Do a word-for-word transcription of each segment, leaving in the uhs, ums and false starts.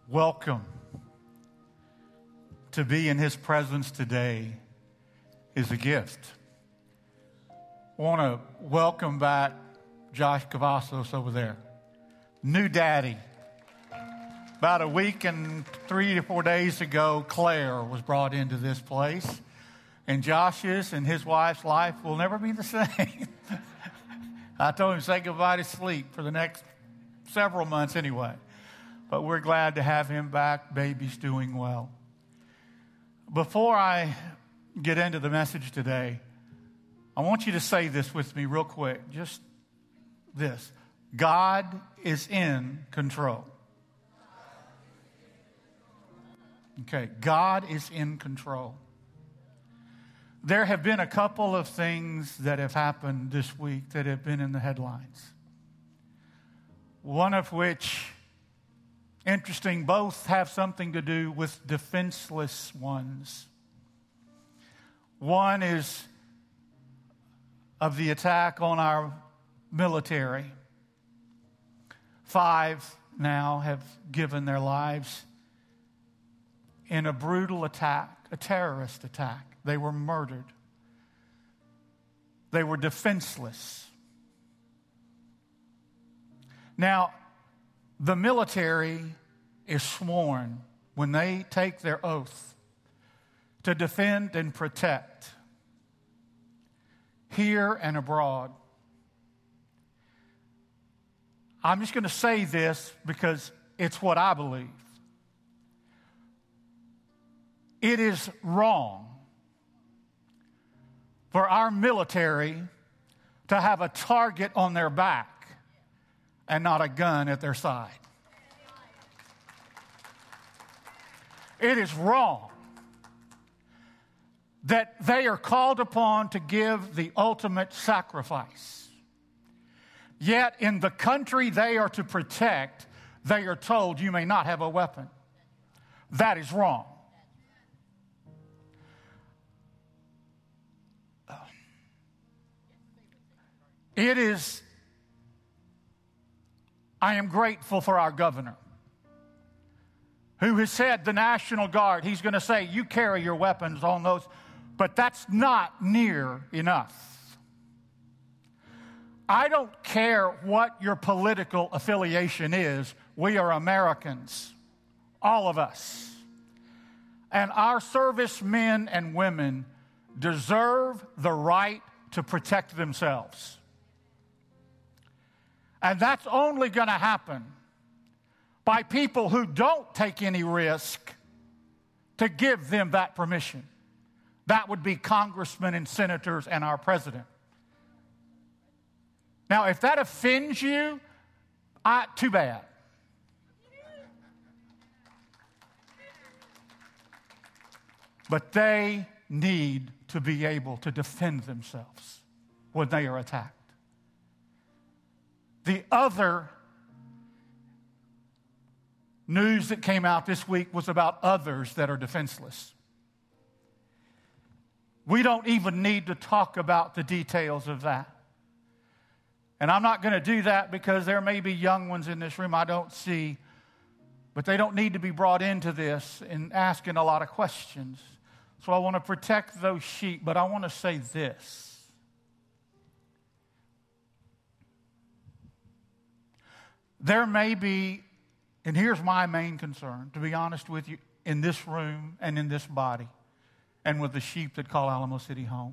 welcome. To be in His presence today is a gift. I want to welcome back Josh Cavazos over there. New daddy. About a week and three to four days ago, Claire was brought into this place. And Josh's and his wife's life will never be the same. I told him to say goodbye to sleep for the next several months anyway. But we're glad to have him back. Baby's doing well. Before I get into the message today, I want you to say this with me real quick. Just this. God is in control. Okay, God is in control. There have been a couple of things that have happened this week that have been in the headlines. One of which, interesting, both have something to do with defenseless ones. One is of the attack on our military. Five now have given their lives in a brutal attack, a terrorist attack. They were murdered. They were defenseless. Now, the military is sworn when they take their oath to defend and protect here and abroad. I'm just going to say this because it's what I believe. It is wrong for our military to have a target on their back and not a gun at their side. It is wrong that they are called upon to give the ultimate sacrifice. Yet in the country they are to protect, they are told you may not have a weapon. That is wrong. It is, I am grateful for our governor who has said the National Guard, he's going to say, you carry your weapons on those, but that's not near enough. I don't care what your political affiliation is. We are Americans, all of us. And our servicemen and women deserve the right to protect themselves. And that's only going to happen by people who don't take any risk to give them that permission. That would be congressmen and senators and our president. Now, if that offends you, I, too bad. But they need to be able to defend themselves when they are attacked. The other news that came out this week was about others that are defenseless. We don't even need to talk about the details of that. And I'm not going to do that because there may be young ones in this room I don't see, but they don't need to be brought into this and asking a lot of questions. So I want to protect those sheep, but I want to say this. There may be, and here's my main concern, to be honest with you, in this room and in this body, and with the sheep that call Alamo City home.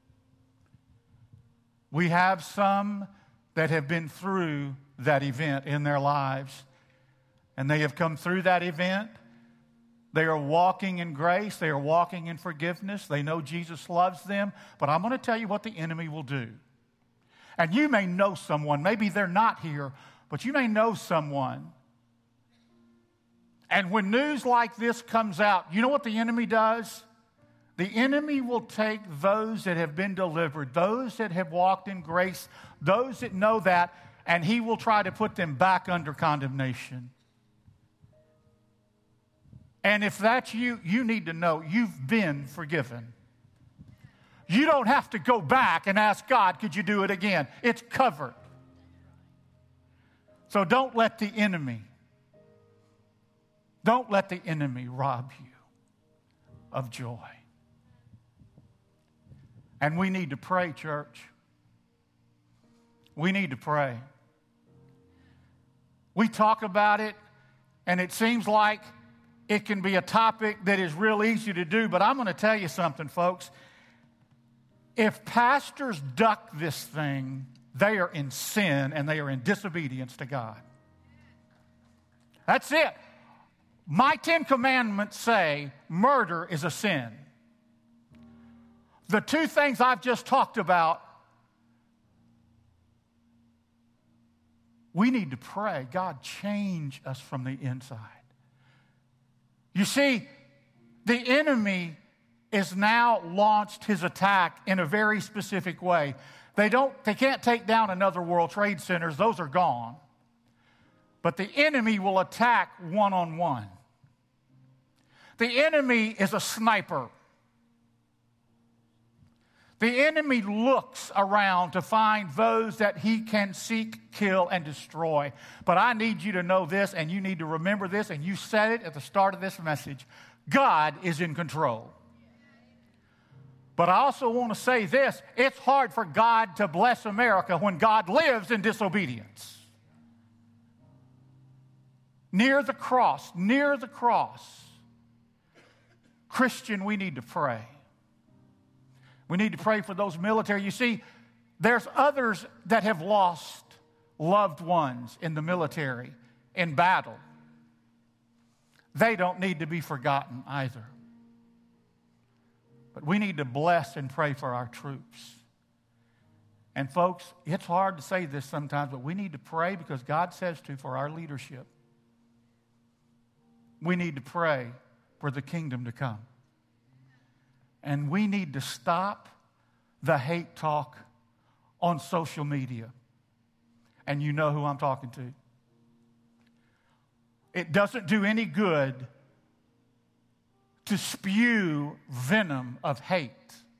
We have some that have been through that event in their lives, and they have come through that event. They are walking in grace. They are walking in forgiveness. They know Jesus loves them. But I'm going to tell you what the enemy will do. And you may know someone, maybe they're not here, but you may know someone. And when news like this comes out, you know what the enemy does? The enemy will take those that have been delivered, those that have walked in grace, those that know that, and he will try to put them back under condemnation. And if that's you, you need to know you've been forgiven. You don't have to go back and ask God, could you do it again? It's covered. So don't let the enemy Don't let the enemy rob you of joy. And we need to pray, church. We need to pray. We talk about it, and it seems like it can be a topic that is real easy to do, but I'm going to tell you something, folks. If pastors duck this thing, they are in sin and they are in disobedience to God. That's it. My Ten Commandments say murder is a sin. The two things I've just talked about, we need to pray, God, change us from the inside. You see, the enemy is now launched his attack in a very specific way. They don't, they can't take down another World Trade Centers. Those are gone. But the enemy will attack one-on-one. The enemy is a sniper. The enemy looks around to find those that he can seek, kill, and destroy. But I need you to know this, and you need to remember this, and you said it at the start of this message. God is in control. But I also want to say this. It's hard for God to bless America when God lives in disobedience. Near the cross, near the cross, Christian, we need to pray. We need to pray for those military. You see, there's others that have lost loved ones in the military, in battle. They don't need to be forgotten either. But we need to bless and pray for our troops. And folks, it's hard to say this sometimes, but we need to pray because God says to for our leadership. We need to pray for the kingdom to come. And we need to stop the hate talk on social media. And you know who I'm talking to. It doesn't do any good to spew venom of hate.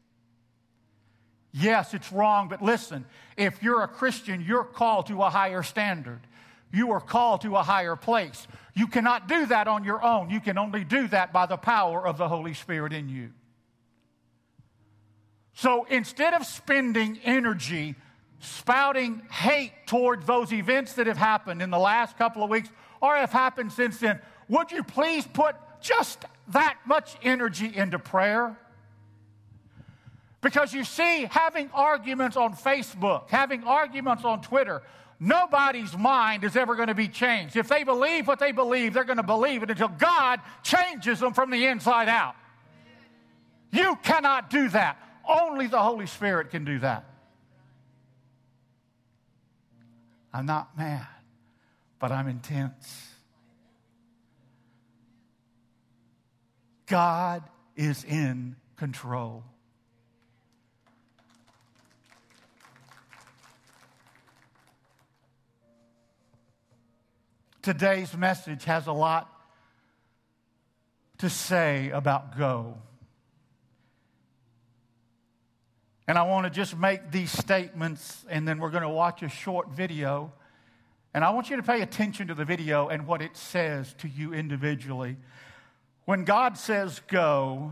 Yes, it's wrong, but listen, if you're a Christian, you're called to a higher standard. You are called to a higher place. You cannot do that on your own. You can only do that by the power of the Holy Spirit in you. So instead of spending energy spouting hate toward those events that have happened in the last couple of weeks or have happened since then, would you please put just that much energy into prayer? Because you see, having arguments on Facebook, having arguments on Twitter, nobody's mind is ever going to be changed. If they believe what they believe, they're going to believe it until God changes them from the inside out. You cannot do that. Only the Holy Spirit can do that. I'm not mad, but I'm intense. God is in control. Today's message has a lot to say about go. And I want to just make these statements, and then we're going to watch a short video. And I want you to pay attention to the video and what it says to you individually. When God says go,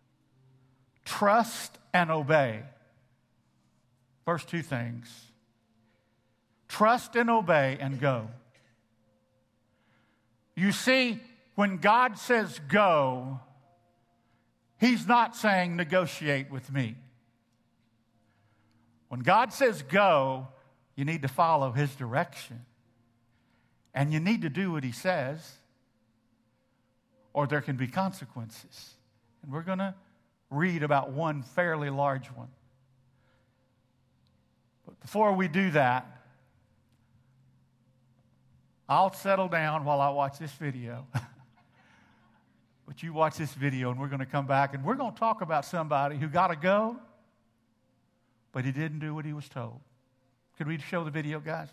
trust and obey. First two things. Trust and obey and go. You see, when God says go, He's not saying negotiate with me. When God says go, you need to follow His direction. And you need to do what He says, or there can be consequences. And we're going to read about one fairly large one. But before we do that, I'll settle down while I watch this video. But you watch this video, and we're going to come back, and we're going to talk about somebody who got to go, but he didn't do what he was told. Could we show the video, guys?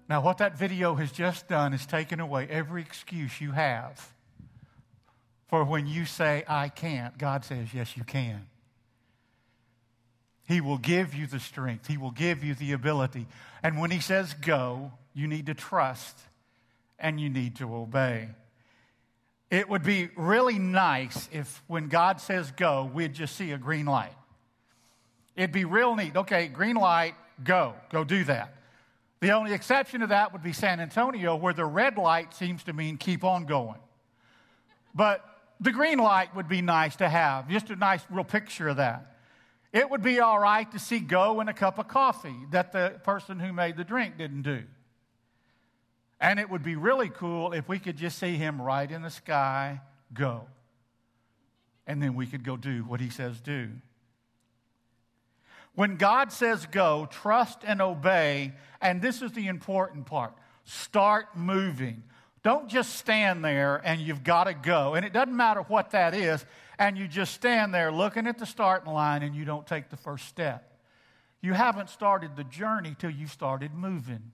Now, what that video has just done is taken away every excuse you have for when you say, I can't. God says, yes, you can. He will give you the strength. He will give you the ability. And when he says go, you need to trust and you need to obey. It would be really nice if when God says go, we'd just see a green light. It'd be real neat. Okay, green light, go. Go do that. The only exception to that would be San Antonio, where the red light seems to mean keep on going. But the green light would be nice to have, just a nice real picture of that. It would be all right to see go in a cup of coffee that the person who made the drink didn't do. And it would be really cool if we could just see him right in the sky, go. And then we could go do what he says do. When God says go, trust and obey, and this is the important part, start moving. Don't just stand there and you've got to go. And it doesn't matter what that is, and you just stand there looking at the starting line and you don't take the first step. You haven't started the journey till you've started moving.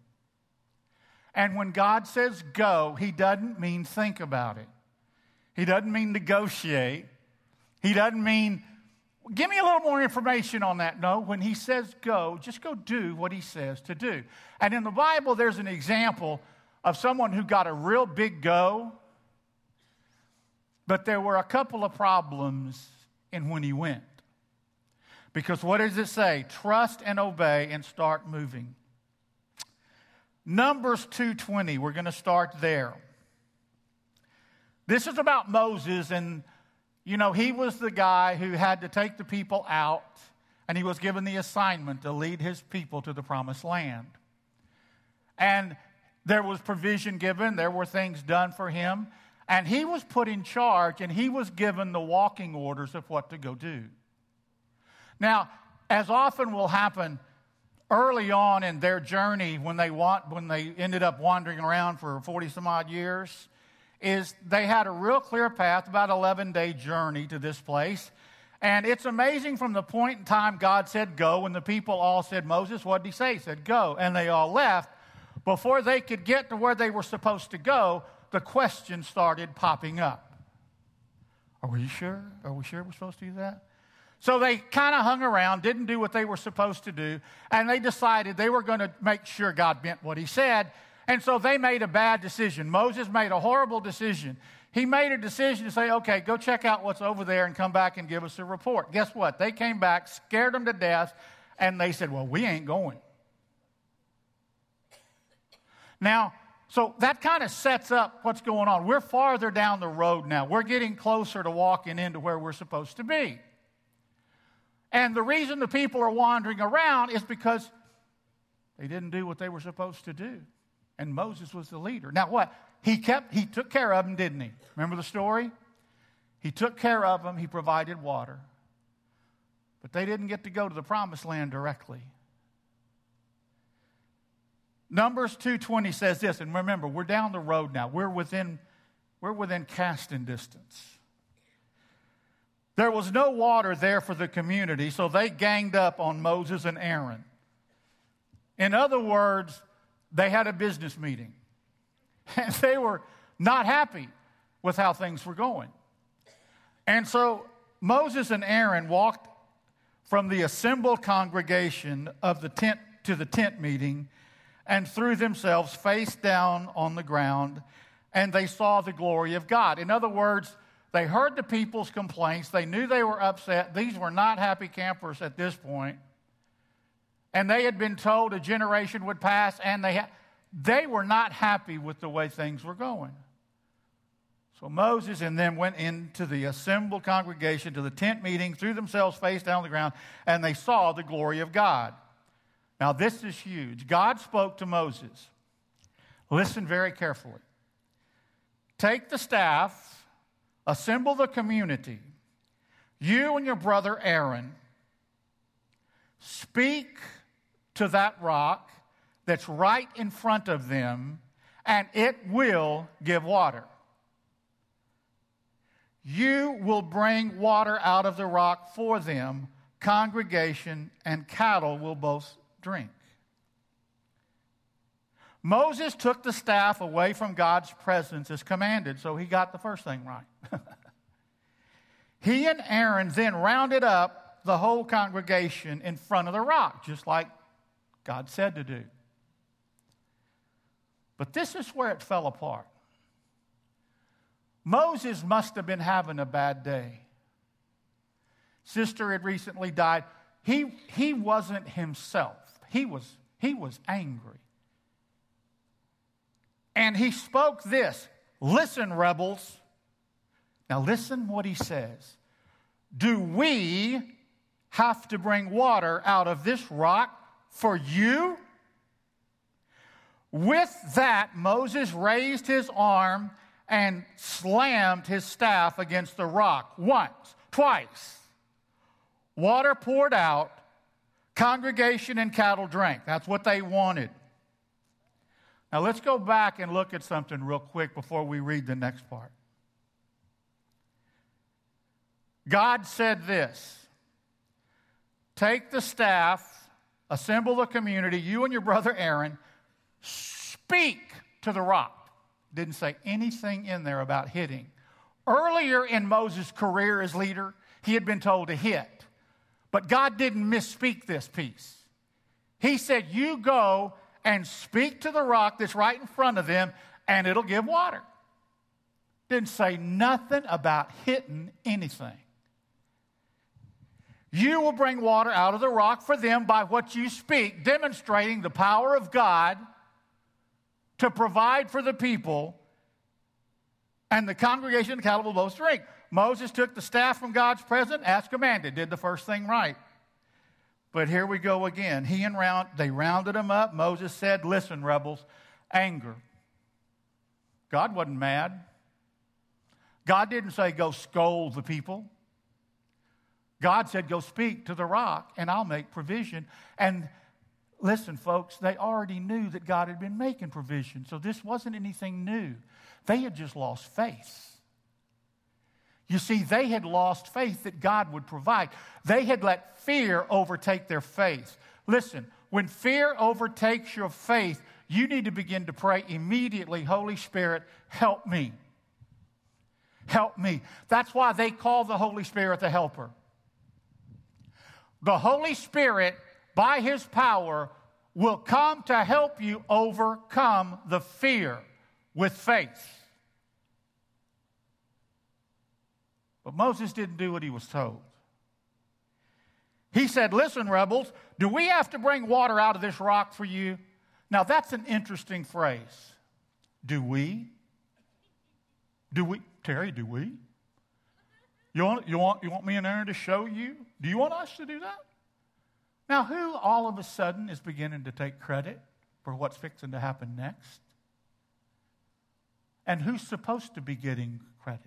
And when God says go, he doesn't mean think about it. He doesn't mean negotiate. He doesn't mean, give me a little more information on that. No, when he says go, just go do what he says to do. And in the Bible, there's an example of someone who got a real big go, but there were a couple of problems in when he went. Because what does it say? Trust and obey and start moving. Numbers two twenty, we're going to start there. This is about Moses, and, you know, he was the guy who had to take the people out, and he was given the assignment to lead his people to the promised land. And there was provision given, there were things done for him, and he was put in charge, and he was given the walking orders of what to go do. Now, as often will happen, early on in their journey, when they want, when they ended up wandering around for forty some odd years, is they had a real clear path, about an eleven-day journey to this place. And it's amazing from the point in time God said go, and the people all said, Moses, what did he say? He said go. And they all left. Before they could get to where they were supposed to go, the question started popping up. Are we sure? Are we sure we're supposed to do that? So they kind of hung around, didn't do what they were supposed to do, and they decided they were going to make sure God meant what he said. And so they made a bad decision. Moses made a horrible decision. He made a decision to say, okay, go check out what's over there and come back and give us a report. Guess what? They came back, scared them to death, and they said, well, we ain't going. Now, so that kind of sets up what's going on. We're farther down the road now. We're getting closer to walking into where we're supposed to be. And the reason the people are wandering around is because they didn't do what they were supposed to do. And Moses was the leader. Now what? He kept, he took care of them, didn't he? Remember the story? He took care of them. He provided water. But they didn't get to go to the promised land directly. Numbers two twenty says this, and remember, we're down the road now. We're within, we're within casting distance. There was no water there for the community, so they ganged up on Moses and Aaron. In other words, they had a business meeting. And they were not happy with how things were going. And so Moses and Aaron walked from the assembled congregation of the tent to the tent meeting and threw themselves face down on the ground, and they saw the glory of God. In other words, they heard the people's complaints. They knew they were upset. These were not happy campers at this point. And they had been told a generation would pass, and they, ha- they were not happy with the way things were going. So Moses and them went into the assembled congregation, to the tent meeting, threw themselves face down on the ground, and they saw the glory of God. Now this is huge. God spoke to Moses. Listen very carefully. Take the staff, assemble the community, you and your brother Aaron, speak to that rock that's right in front of them, and it will give water. You will bring water out of the rock for them. Congregation and cattle will both drink. Moses took the staff away from God's presence as commanded, so he got the first thing right. He and Aaron then rounded up the whole congregation in front of the rock, just like God said to do. But this is where it fell apart. Moses must have been having a bad day. Sister had recently died. He, he wasn't himself. He was, he was angry. And he spoke this, "Listen, rebels." Now listen what he says. "Do we have to bring water out of this rock for you?" With that, Moses raised his arm and slammed his staff against the rock once, twice. Water poured out, congregation and cattle drank. That's what they wanted. Now let's go back and look at something real quick before we read the next part. God said this, "Take the staff, assemble the community, you and your brother Aaron, speak to the rock." Didn't say anything in there about hitting. Earlier in Moses' career as leader, he had been told to hit. But God didn't misspeak this piece. He said, "You go and speak to the rock that's right in front of them, and it'll give water." Didn't say nothing about hitting anything. "You will bring water out of the rock for them by what you speak," demonstrating the power of God to provide for the people, and the congregation and cattle will both drink. Moses took the staff from God's presence as commanded, did the first thing right. But here we go again. He and round, they rounded them up. Moses said, "Listen, rebels," anger. God wasn't mad. God didn't say, "Go scold the people." God said, "Go speak to the rock, and I'll make provision." And listen, folks, they already knew that God had been making provision, so this wasn't anything new. They had just lost faith. You see, they had lost faith that God would provide. They had let fear overtake their faith. Listen, when fear overtakes your faith, you need to begin to pray immediately, "Holy Spirit, help me. Help me." That's why they call the Holy Spirit the helper. The Holy Spirit, by His power, will come to help you overcome the fear with faith. But Moses didn't do what he was told. He said, "Listen, rebels, do we have to bring water out of this rock for you?" Now, that's an interesting phrase. Do we? Do we? Terry, do we? You want, you want, you want me and Aaron to show you? Do you want us to do that? Now, who all of a sudden is beginning to take credit for what's fixing to happen next? And who's supposed to be getting credit?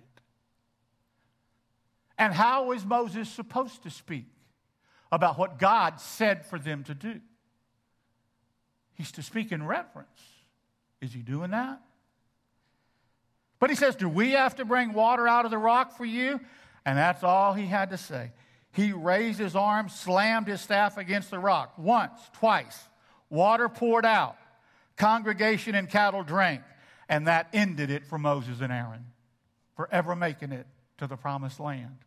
And how is Moses supposed to speak about what God said for them to do? He's to speak in reverence. Is he doing that? But he says, "Do we have to bring water out of the rock for you?" And that's all he had to say. He raised his arm, slammed his staff against the rock. Once, twice. Water poured out. Congregation and cattle drank. And that ended it for Moses and Aaron, forever making it to the promised land.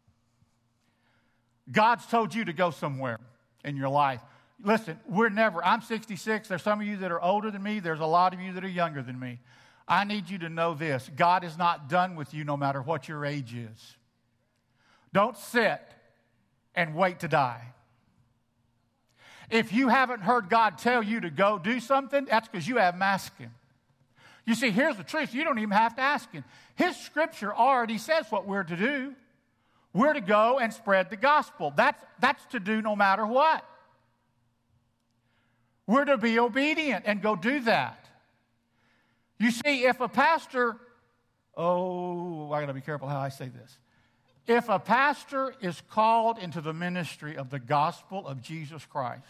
God's told you to go somewhere in your life. Listen, we're never, I'm sixty-six. There's some of you that are older than me. There's a lot of you that are younger than me. I need you to know this. God is not done with you no matter what your age is. Don't sit and wait to die. If you haven't heard God tell you to go do something, that's because you haven't asked Him. You see, here's the truth. You don't even have to ask Him. His scripture already says what we're to do. We're to go and spread the gospel. That's, that's to do no matter what. We're to be obedient and go do that. You see, if a pastor, oh, I got to be careful how I say this. If a pastor is called into the ministry of the gospel of Jesus Christ,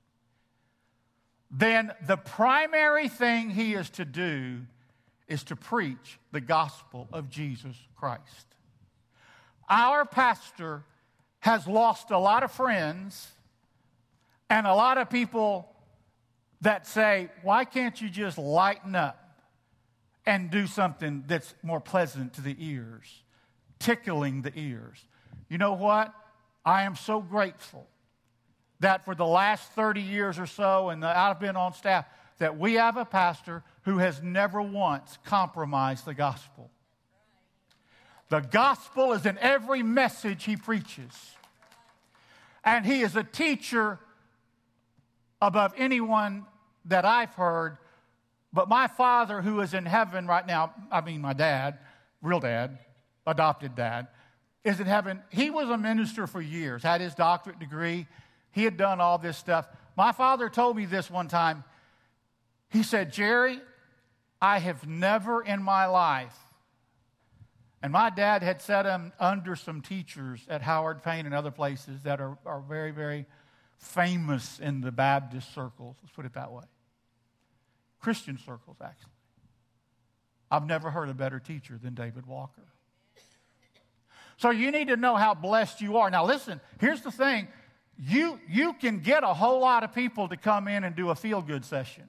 then the primary thing he is to do is to preach the gospel of Jesus Christ. Our pastor has lost a lot of friends, and a lot of people that say, why can't you just lighten up and do something that's more pleasant to the ears, tickling the ears? You know what? I am so grateful that for the last thirty years or so, and I've been on staff, that we have a pastor who has never once compromised the gospel. The gospel is in every message he preaches. And he is a teacher above anyone that I've heard. But my father, who is in heaven right now, I mean my dad, real dad, adopted dad, is in heaven. He was a minister for years, had his doctorate degree. He had done all this stuff. My father told me this one time. He said, Jerry, I have never in my life, and my dad had set him under some teachers at Howard Payne and other places that are, are very, very famous in the Baptist circles. Let's put it that way. Christian circles, actually. I've never heard a better teacher than David Walker. So you need to know how blessed you are. Now listen, here's the thing. You, you can get a whole lot of people to come in and do a feel-good session.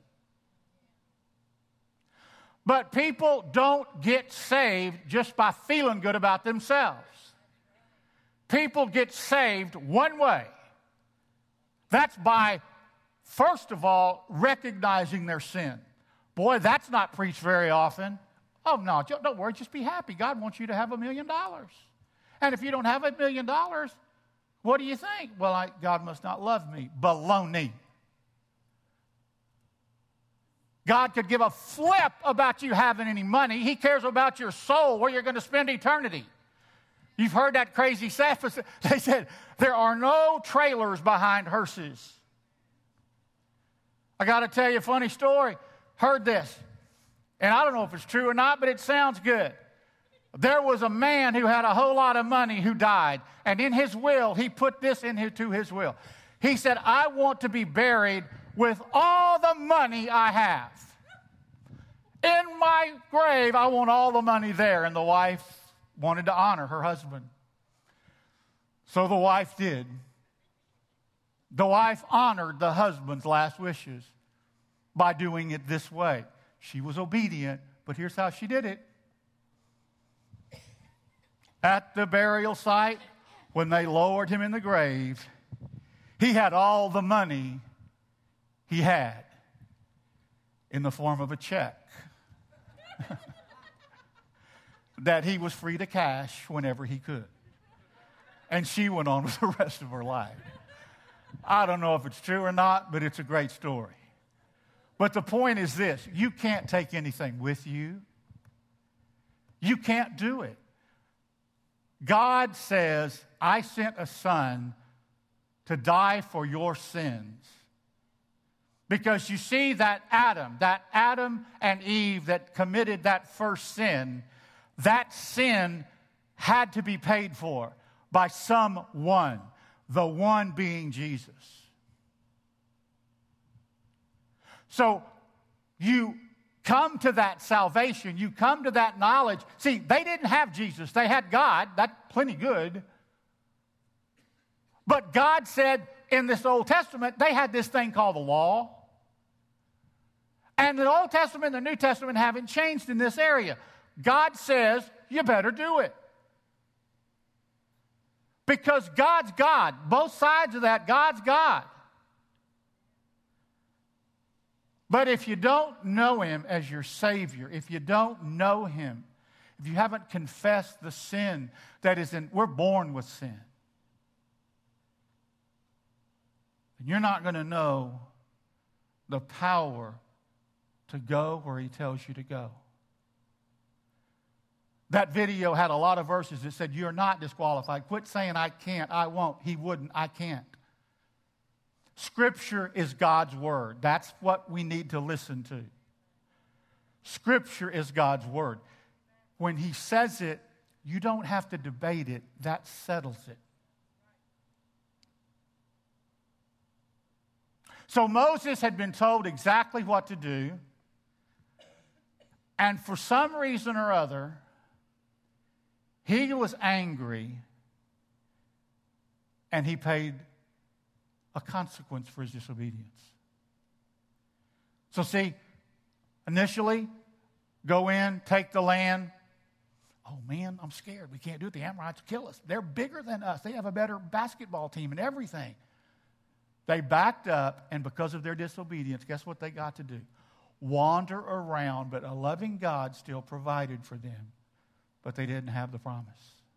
But people don't get saved just by feeling good about themselves. People get saved one way. That's by, first of all, recognizing their sin. Boy, that's not preached very often. Oh, no, don't worry, just be happy. God wants you to have a million dollars. And if you don't have a million dollars, what do you think? Well, I, God must not love me. Baloney. God could give a flip about you having any money. He cares about your soul, where you're going to spend eternity. You've heard that crazy stuff. They said, there are no trailers behind hearses. I got to tell you a funny story. Heard this. And I don't know if it's true or not, but it sounds good. There was a man who had a whole lot of money who died. And in his will, he put this into his will. He said, I want to be buried with all the money I have. In my grave, I want all the money there. And the wife wanted to honor her husband. So the wife did. The wife honored the husband's last wishes by doing it this way. She was obedient, but here's how she did it. At the burial site, when they lowered him in the grave, he had all the money he had in the form of a check that he was free to cash whenever he could. And she went on with the rest of her life. I don't know if it's true or not, but it's a great story. But the point is this: you can't take anything with you. You can't do it. God says, I sent a son to die for your sins. Because you see that Adam, that Adam and Eve that committed that first sin, that sin had to be paid for by someone, the one being Jesus. So you come to that salvation, you come to that knowledge. See, they didn't have Jesus, they had God. That's plenty good. But God said in this Old Testament, they had this thing called the law. And the Old Testament and the New Testament haven't changed in this area. God says, you better do it. Because God's God. Both sides of that, God's God. But if you don't know Him as your Savior, if you don't know Him, if you haven't confessed the sin that is in, we're born with sin. And you're not going to know the power to go where He tells you to go. That video had a lot of verses that said, you're not disqualified. Quit saying, I can't, I won't, He wouldn't, I can't. Scripture is God's Word. That's what we need to listen to. Scripture is God's Word. When He says it, you don't have to debate it. That settles it. So Moses had been told exactly what to do. And for some reason or other, he was angry and he paid a consequence for his disobedience. So see, initially, go in, take the land. Oh man, I'm scared. We can't do it. The Amorites will kill us. They're bigger than us. They have a better basketball team and everything. They backed up, and because of their disobedience, guess what they got to do? Wander around, but a loving God still provided for them. But they didn't have the promise.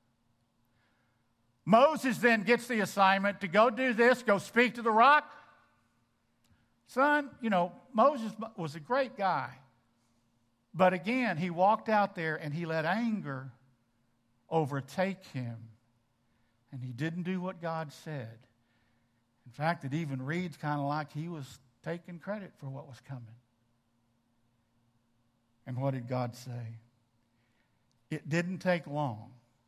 Moses then gets the assignment to go do this, go speak to the rock. Son, you know, Moses was a great guy. But again, he walked out there and he let anger overtake him. And he didn't do what God said. In fact, it even reads kind of like he was taking credit for what was coming. And what did God say? It didn't take long.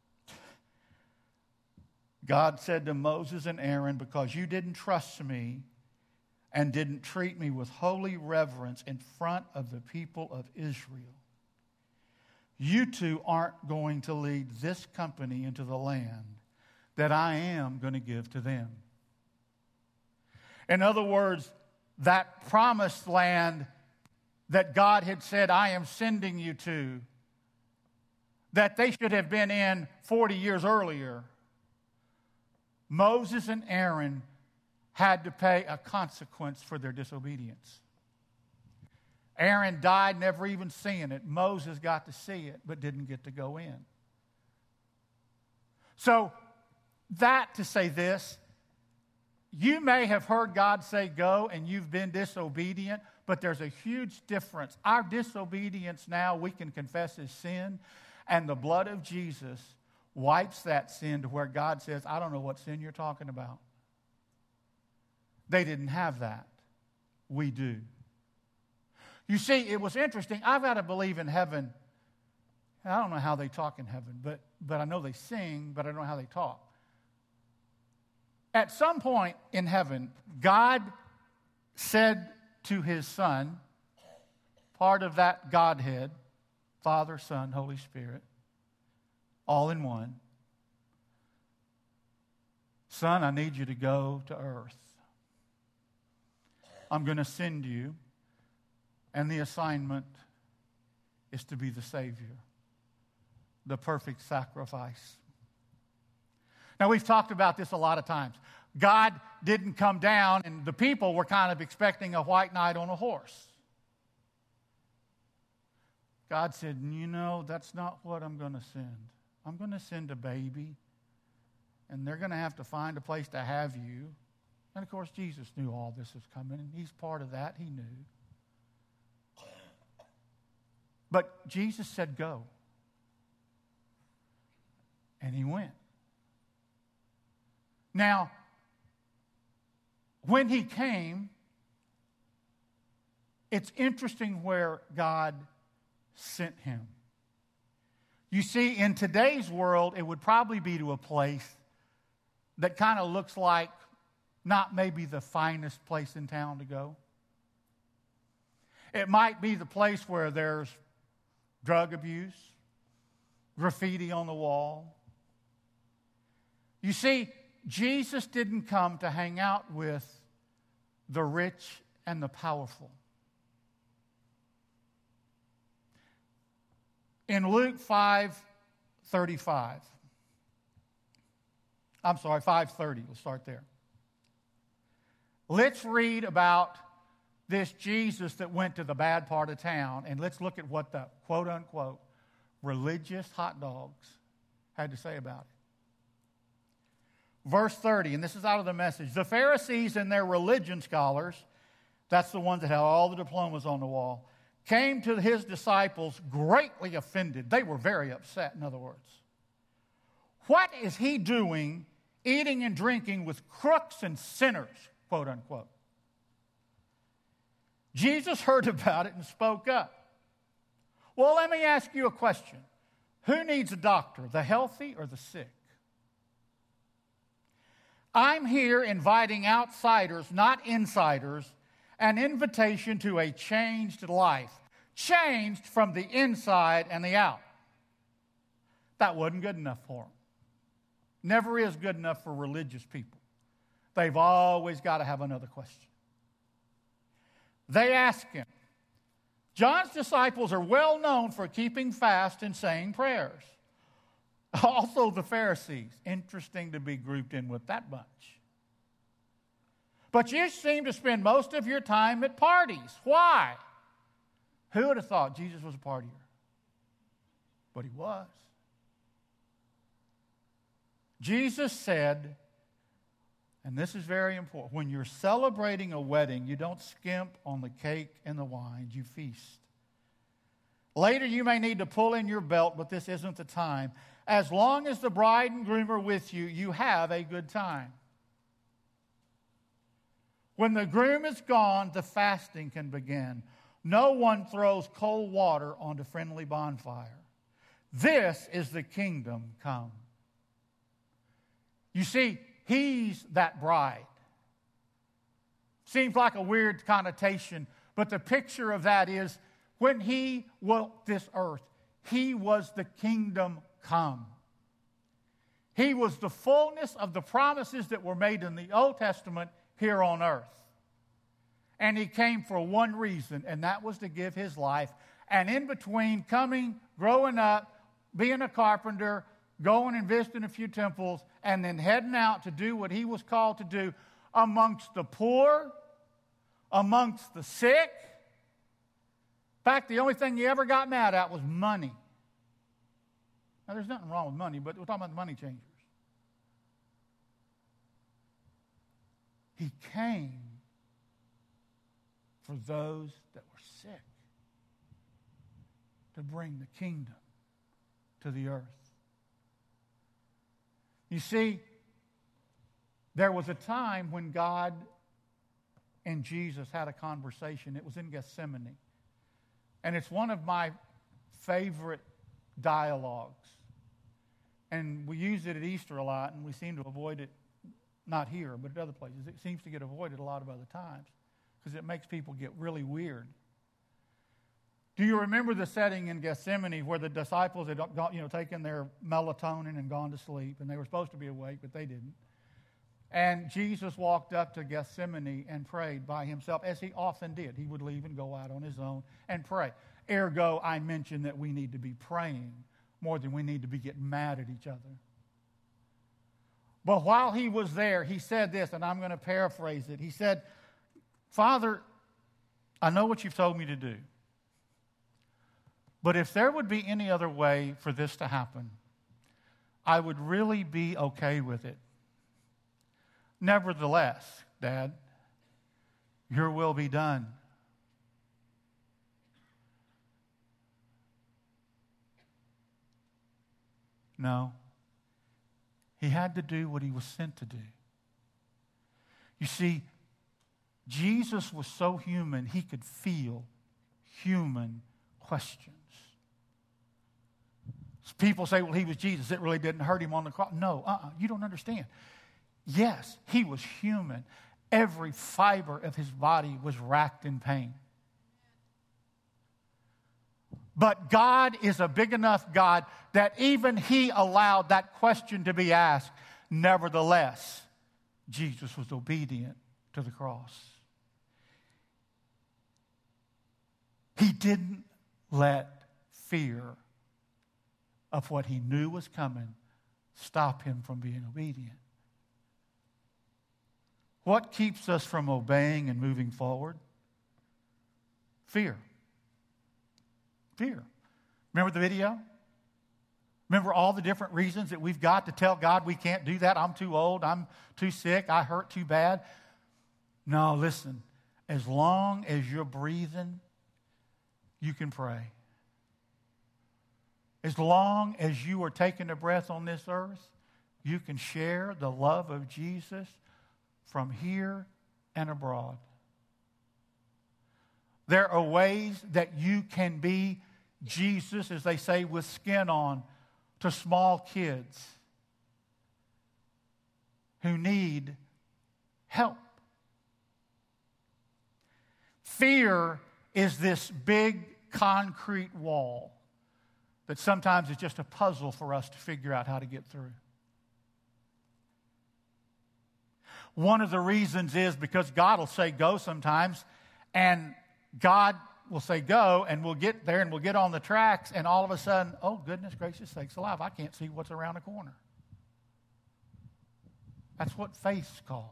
God said to Moses and Aaron, because you didn't trust me and didn't treat me with holy reverence in front of the people of Israel, you two aren't going to lead this company into the land that I am going to give to them. In other words, that promised land that God had said, I am sending you to, that they should have been in forty years earlier, Moses and Aaron had to pay a consequence for their disobedience. Aaron died never even seeing it. Moses got to see it, but didn't get to go in. So, that to say this, you may have heard God say go and you've been disobedient, but there's a huge difference. Our disobedience now, we can confess as sin, and the blood of Jesus wipes that sin to where God says, I don't know what sin you're talking about. They didn't have that. We do. You see, it was interesting. I've got to believe in heaven. I don't know how they talk in heaven, but, but I know they sing, but I don't know how they talk. At some point in heaven, God said to his Son, part of that Godhead, Father, Son, Holy Spirit, all in one, Son, I need you to go to earth. I'm going to send you, and the assignment is to be the Savior, the perfect sacrifice. Now, we've talked about this a lot of times. God didn't come down, and the people were kind of expecting a white knight on a horse. God said, you know, that's not what I'm going to send. I'm going to send a baby, and they're going to have to find a place to have you. And, of course, Jesus knew all this was coming, and he's part of that. He knew. But Jesus said, go. And he went. Now, when he came, it's interesting where God sent him. You see, in today's world, it would probably be to a place that kind of looks like not maybe the finest place in town to go. It might be the place where there's drug abuse, graffiti on the wall. You see, Jesus didn't come to hang out with the rich and the powerful. In Luke five thirty-five, I'm sorry, five thirty, we'll start there. Let's read about this Jesus that went to the bad part of town, and let's look at what the quote-unquote religious hot dogs had to say about it. Verse thirty, and this is out of the Message. The Pharisees and their religion scholars, that's the ones that had all the diplomas on the wall, came to his disciples greatly offended. They were very upset, in other words. What is he doing eating and drinking with crooks and sinners, quote unquote? Jesus heard about it and spoke up. Well, let me ask you a question. Who needs a doctor, the healthy or the sick? I'm here inviting outsiders, not insiders, an invitation to a changed life, changed from the inside and the out. That wasn't good enough for them. Never is good enough for religious people. They've always got to have another question. They asked him, John's disciples are well known for keeping fast and saying prayers. Also the Pharisees. Interesting to be grouped in with that bunch. But you seem to spend most of your time at parties. Why? Who would have thought Jesus was a partier? But he was. Jesus said, and this is very important, when you're celebrating a wedding, you don't skimp on the cake and the wine, you feast. Later you may need to pull in your belt, but this isn't the time. As long as the bride and groom are with you, you have a good time. When the groom is gone, the fasting can begin. No one throws cold water on a friendly bonfire. This is the kingdom come. You see, he's that bride. Seems like a weird connotation, but the picture of that is when he walked this earth, he was the kingdom come. He was the fullness of the promises that were made in the Old Testament here on earth. And he came for one reason, and that was to give his life. And in between coming, growing up, being a carpenter, going and visiting a few temples, and then heading out to do what he was called to do amongst the poor, amongst the sick. In fact, the only thing he ever got mad at was money. Now, there's nothing wrong with money, but we're talking about the money changers. He came for those that were sick, to bring the kingdom to the earth. You see, there was a time when God and Jesus had a conversation. It was in Gethsemane. And it's one of my favorite dialogues. And we use it at Easter a lot, and we seem to avoid it, not here, but at other places. It seems to get avoided a lot of other times because it makes people get really weird. Do you remember the setting in Gethsemane where the disciples had you know, taken their melatonin and gone to sleep, and they were supposed to be awake, but they didn't? And Jesus walked up to Gethsemane and prayed by himself, as he often did. He would leave and go out on his own and pray. Ergo, I mentioned that we need to be praying more than we need to be getting mad at each other. But while he was there, he said this, and I'm going to paraphrase it. He said, Father, I know what you've told me to do. But if there would be any other way for this to happen, I would really be okay with it. Nevertheless, Dad, your will be done. No. He had to do what he was sent to do. You see, Jesus was so human, he could feel human questions. People say, well, he was Jesus. It really didn't hurt him on the cross. No, uh-uh, you don't understand. Yes, he was human. Every fiber of his body was racked in pain. But God is a big enough God that even he allowed that question to be asked. Nevertheless, Jesus was obedient to the cross. He didn't let fear of what he knew was coming stop him from being obedient. What keeps us from obeying and moving forward? Fear. Fear. Remember the video? Remember all the different reasons that we've got to tell God we can't do that? I'm too old. I'm too sick. I hurt too bad. No, listen. As long as you're breathing, you can pray. As long as you are taking a breath on this earth, you can share the love of Jesus from here and abroad. There are ways that you can be Jesus, as they say, with skin on, to small kids who need help. Fear is this big concrete wall that sometimes is just a puzzle for us to figure out how to get through. One of the reasons is because God will say go sometimes, and God will say go, and we'll get there and we'll get on the tracks, and all of a sudden, oh, goodness gracious sakes alive, I can't see what's around the corner. That's what faith's called.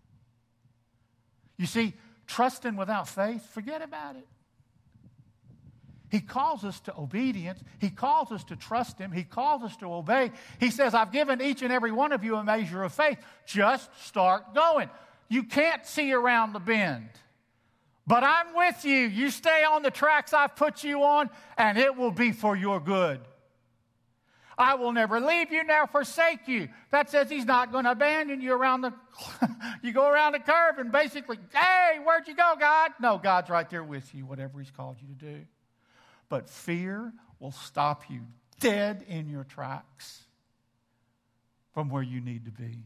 You see, trusting without faith, forget about it. He calls us to obedience. He calls us to trust Him. He calls us to obey. He says, I've given each and every one of you a measure of faith. Just start going. You can't see around the bend. But I'm with you. You stay on the tracks I've put you on, and it will be for your good. I will never leave you, never forsake you. That says He's not going to abandon you around the, you go around the curve and basically, hey, where'd you go, God? No, God's right there with you, whatever He's called you to do. But fear will stop you dead in your tracks from where you need to be.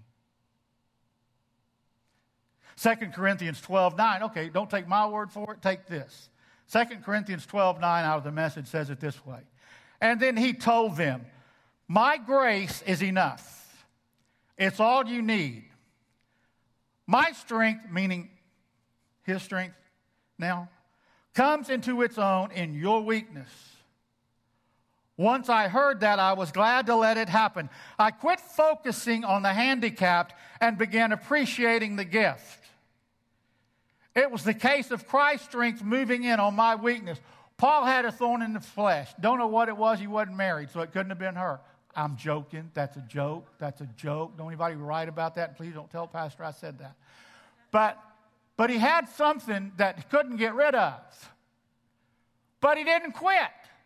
Second Corinthians twelve nine. Okay, don't take my word for it. Take this. Second Corinthians twelve nine out of the Message says it this way. And then he told them, my grace is enough. It's all you need. My strength, meaning His strength now, comes into its own in your weakness. Once I heard that, I was glad to let it happen. I quit focusing on the handicapped and began appreciating the gift. It was the case of Christ's strength moving in on my weakness. Paul had a thorn in the flesh. Don't know what it was. He wasn't married, so it couldn't have been her. I'm joking. That's a joke. That's a joke. Don't anybody write about that. Please don't tell Pastor I said that. But But he had something that he couldn't get rid of. But he didn't quit.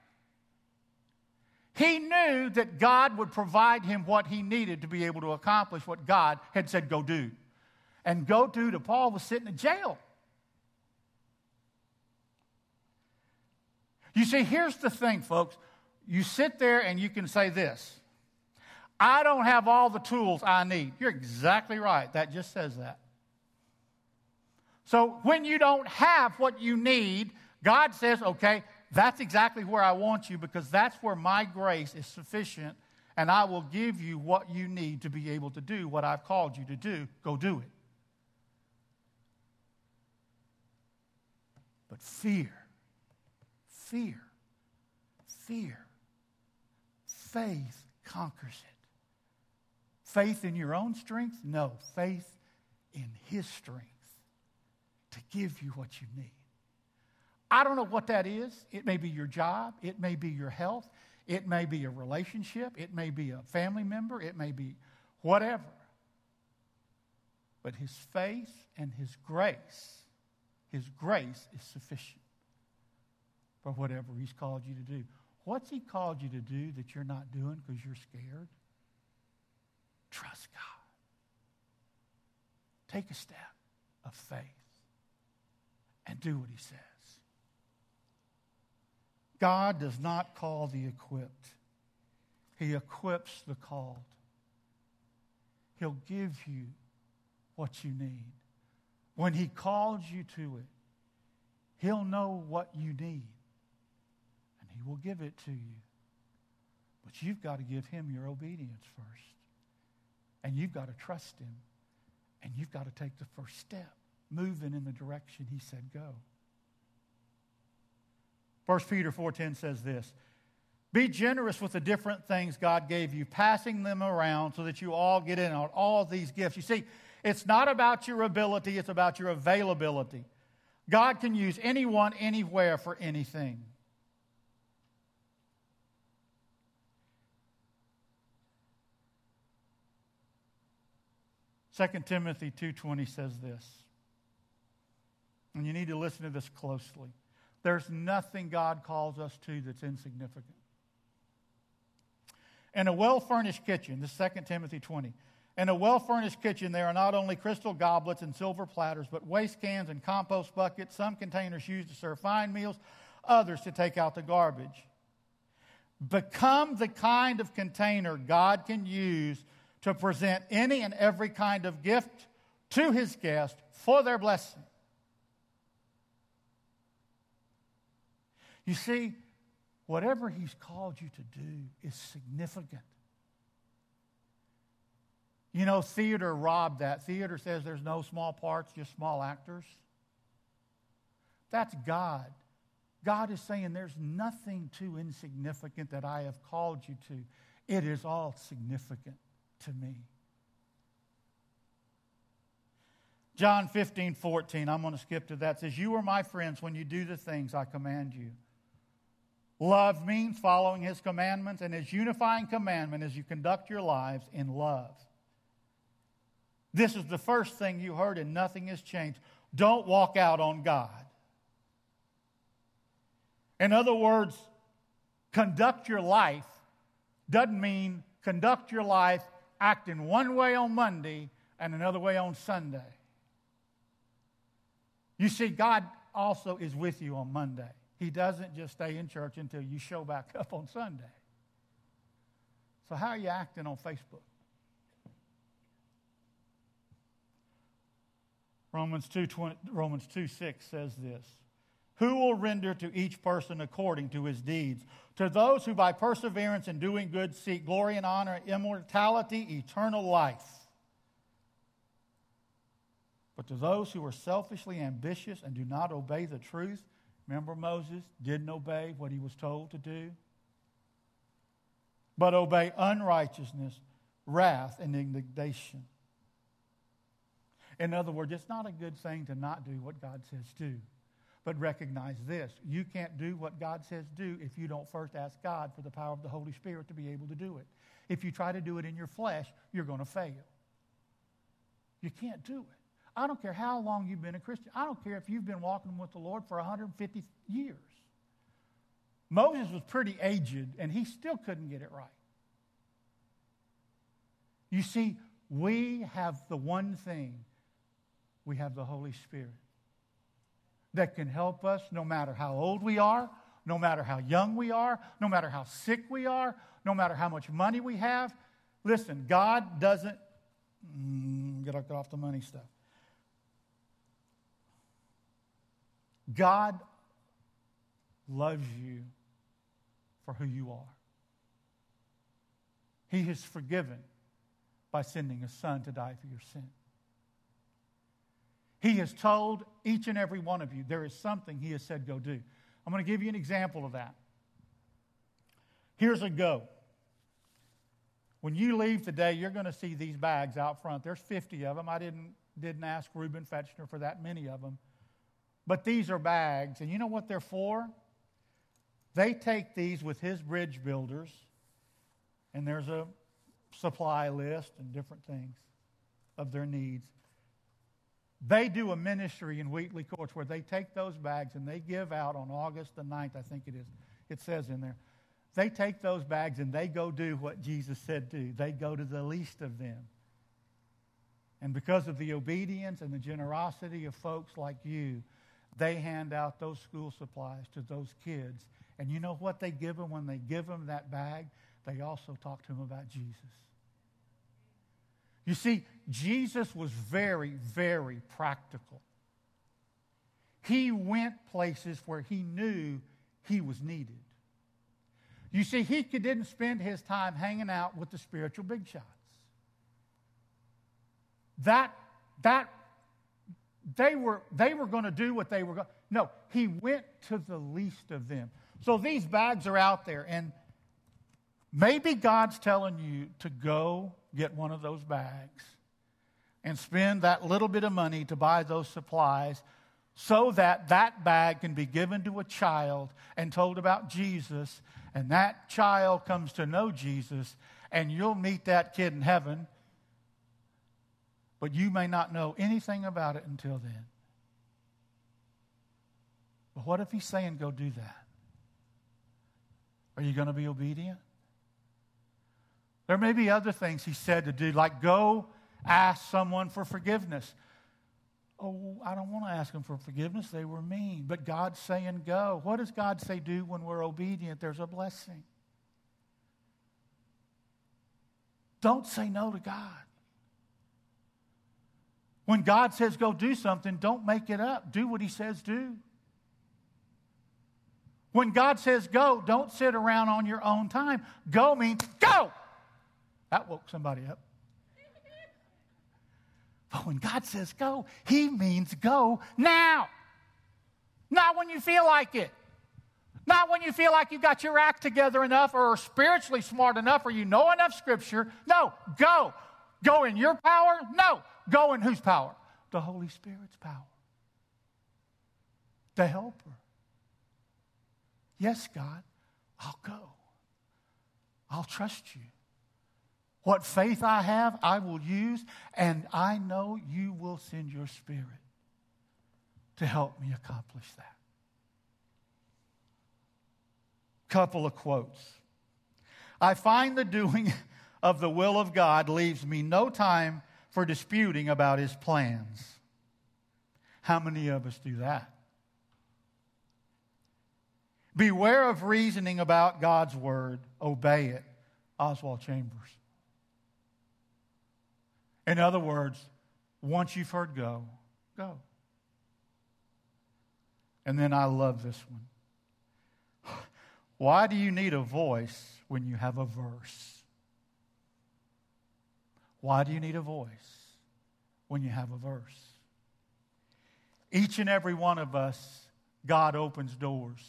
He knew that God would provide him what he needed to be able to accomplish what God had said go do. And go do to Paul was sitting in jail. You see, here's the thing, folks. You sit there and you can say this. I don't have all the tools I need. You're exactly right. That just says that. So when you don't have what you need, God says, okay, that's exactly where I want you because that's where my grace is sufficient and I will give you what you need to be able to do what I've called you to do. Go do it. But fear, fear, fear, faith conquers it. Faith in your own strength? No, faith in His strength. To give you what you need. I don't know what that is. It may be your job. It may be your health. It may be a relationship. It may be a family member. It may be whatever. But His faith and His grace, His grace is sufficient for whatever He's called you to do. What's He called you to do that you're not doing because you're scared? Trust God. Take a step of faith. And do what He says. God does not call the equipped. He equips the called. He'll give you what you need. When He calls you to it, He'll know what you need. And He will give it to you. But you've got to give Him your obedience first. And you've got to trust Him. And you've got to take the first step. Moving in the direction He said go. First Peter four ten says this. Be generous with the different things God gave you, passing them around so that you all get in on all these gifts. You see, it's not about your ability, it's about your availability. God can use anyone, anywhere for anything. Second Timothy two twenty says this. And you need to listen to this closely. There's nothing God calls us to that's insignificant. In a well-furnished kitchen, this is Second Timothy twenty, in a well-furnished kitchen there are not only crystal goblets and silver platters, but waste cans and compost buckets, some containers used to serve fine meals, others to take out the garbage. Become the kind of container God can use to present any and every kind of gift to His guest for their blessing. You see, whatever He's called you to do is significant. You know, theater robbed that. Theater says there's no small parts, just small actors. That's God God is saying there's nothing too insignificant that I have called you to. It is all significant to me. John fifteen, fourteen, I'm going to skip to that. It says, you are my friends when you do the things I command you. Love means following His commandments, and His unifying commandment is you conduct your lives in love. This is the first thing you heard, and nothing has changed. Don't walk out on God. In other words, conduct your life doesn't mean conduct your life acting one way on Monday and another way on Sunday. You see, God also is with you on Monday. He doesn't just stay in church until you show back up on Sunday. So how are you acting on Facebook? Romans two, Romans two six says this. Who will render to each person according to his deeds? To those who by perseverance in doing good seek glory and honor, immortality, eternal life. But to those who are selfishly ambitious and do not obey the truth, remember Moses didn't obey what he was told to do, but obey unrighteousness, wrath, and indignation. In other words, it's not a good thing to not do what God says do. But recognize this, you can't do what God says do if you don't first ask God for the power of the Holy Spirit to be able to do it. If you try to do it in your flesh, you're going to fail. You can't do it. I don't care how long you've been a Christian. I don't care if you've been walking with the Lord for one hundred fifty years. Moses was pretty aged, and he still couldn't get it right. You see, we have the one thing. We have the Holy Spirit that can help us no matter how old we are, no matter how young we are, no matter how sick we are, no matter how much money we have. Listen, God doesn't... Mm, get off the money stuff. God loves you for who you are. He has forgiven by sending His Son to die for your sin. He has told each and every one of you there is something He has said go do. I'm going to give you an example of that. Here's a go. When you leave today, you're going to see these bags out front. There's fifty of them. I didn't, didn't ask Reuben Fetchner for that many of them. But these are bags, and you know what they're for? They take these with his bridge builders, and there's a supply list and different things of their needs. They do a ministry in Wheatley Courts where they take those bags and they give out on August the ninth, I think it is. It says in there. They take those bags and they go do what Jesus said do. They go to the least of them. And because of the obedience and the generosity of folks like you, they hand out those school supplies to those kids. And you know what they give them when they give them that bag? They also talk to them about Jesus. You see, Jesus was very, very practical. He went places where He knew He was needed. You see, He didn't spend His time hanging out with the spiritual big shots. That, that, they were, they were going to do what they were going to. No, He went to the least of them. So these bags are out there, and maybe God's telling you to go get one of those bags and spend that little bit of money to buy those supplies so that that bag can be given to a child and told about Jesus, and that child comes to know Jesus, and you'll meet that kid in heaven, but you may not know anything about it until then. But what if He's saying go do that? Are you going to be obedient? There may be other things He said to do, like go ask someone for forgiveness. Oh, I don't want to ask them for forgiveness. They were mean. But God's saying go. What does God say do when we're obedient? There's a blessing. Don't say no to God. When God says go do something, don't make it up. Do what He says do. When God says go, don't sit around on your own time. Go means go. That woke somebody up. But when God says go, He means go now. Not when you feel like it. Not when you feel like you've got your act together enough or are spiritually smart enough or you know enough Scripture. No, go. Go in your power? No. Go in whose power? The Holy Spirit's power. The Helper. Yes, God, I'll go. I'll trust you. What faith I have, I will use, and I know you will send your Spirit to help me accomplish that. Couple of quotes. I find the doing of the will of God leaves me no time for disputing about His plans. How many of us do that? Beware of reasoning about God's Word. Obey it. Oswald Chambers. In other words, once you've heard go, go. And then I love this one. Why do you need a voice when you have a verse? Why do you need a voice when you have a verse? Each and every one of us, God opens doors.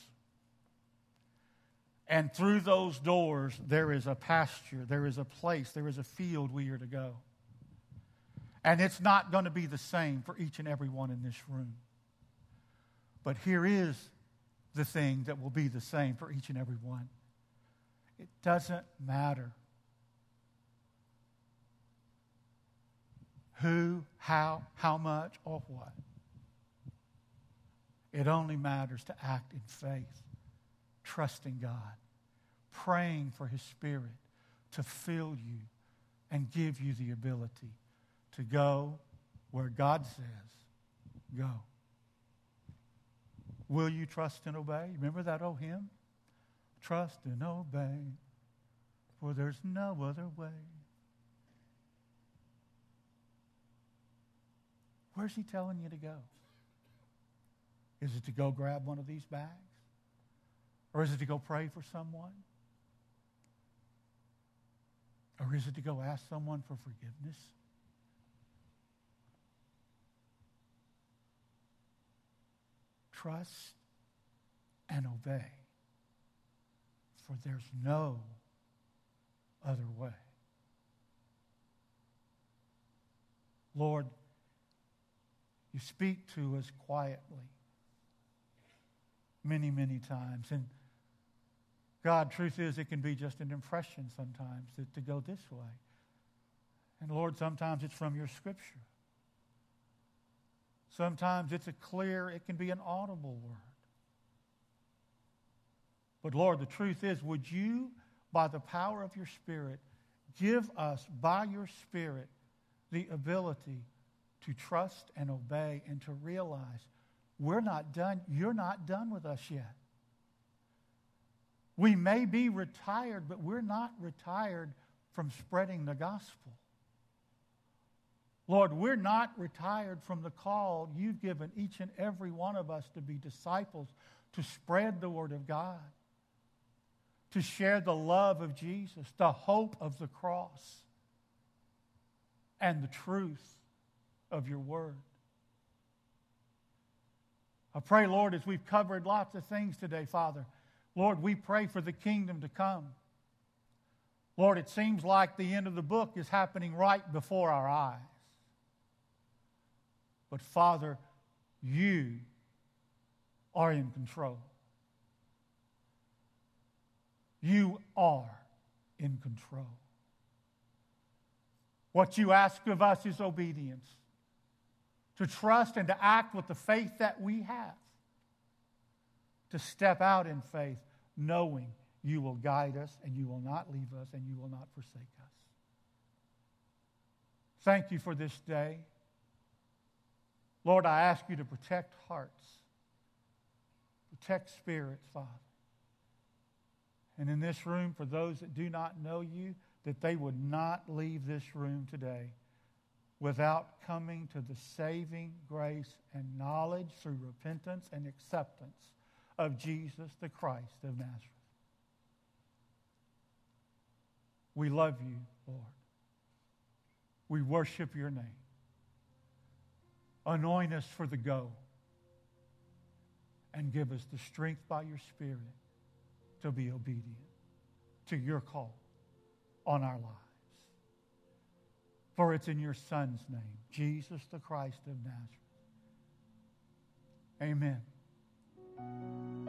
And through those doors, there is a pasture, there is a place, there is a field we are to go. And it's not going to be the same for each and every one in this room. But here is the thing that will be the same for each and every one. It doesn't matter who, how, how much, or what. It only matters to act in faith, trusting God, praying for His Spirit to fill you and give you the ability to go where God says, go. Will you trust and obey? Remember that old hymn? Trust and obey, for there's no other way. Where's He telling you to go? Is it to go grab one of these bags? Or is it to go pray for someone? Or is it to go ask someone for forgiveness? Trust and obey, for there's no other way. Lord, you speak to us quietly many, many times. And God, truth is, it can be just an impression sometimes that to go this way. And Lord, sometimes it's from your Scripture. Sometimes it's a clear, it can be an audible word. But Lord, the truth is, would you, by the power of your Spirit, give us, by your Spirit, the ability to trust and obey and to realize we're not done, you're not done with us yet. We may be retired, but we're not retired from spreading the gospel. Lord, we're not retired from the call you've given each and every one of us to be disciples, to spread the Word of God, to share the love of Jesus, the hope of the cross, and the truth of your Word. I pray, Lord, as we've covered lots of things today, Father, Lord, we pray for the kingdom to come. Lord, it seems like the end of the book is happening right before our eyes. But Father, you are in control. You are in control. What you ask of us is obedience, to trust and to act with the faith that we have, to step out in faith, knowing you will guide us and you will not leave us and you will not forsake us. Thank you for this day. Lord, I ask you to protect hearts, protect spirits, Father. And in this room, for those that do not know you, that they would not leave this room today without coming to the saving grace and knowledge through repentance and acceptance of Jesus the Christ of Nazareth. We love you, Lord. We worship your name. Anoint us for the go and give us the strength by your Spirit to be obedient to your call on our lives. For it's in your Son's name, Jesus the Christ of Nazareth. Amen.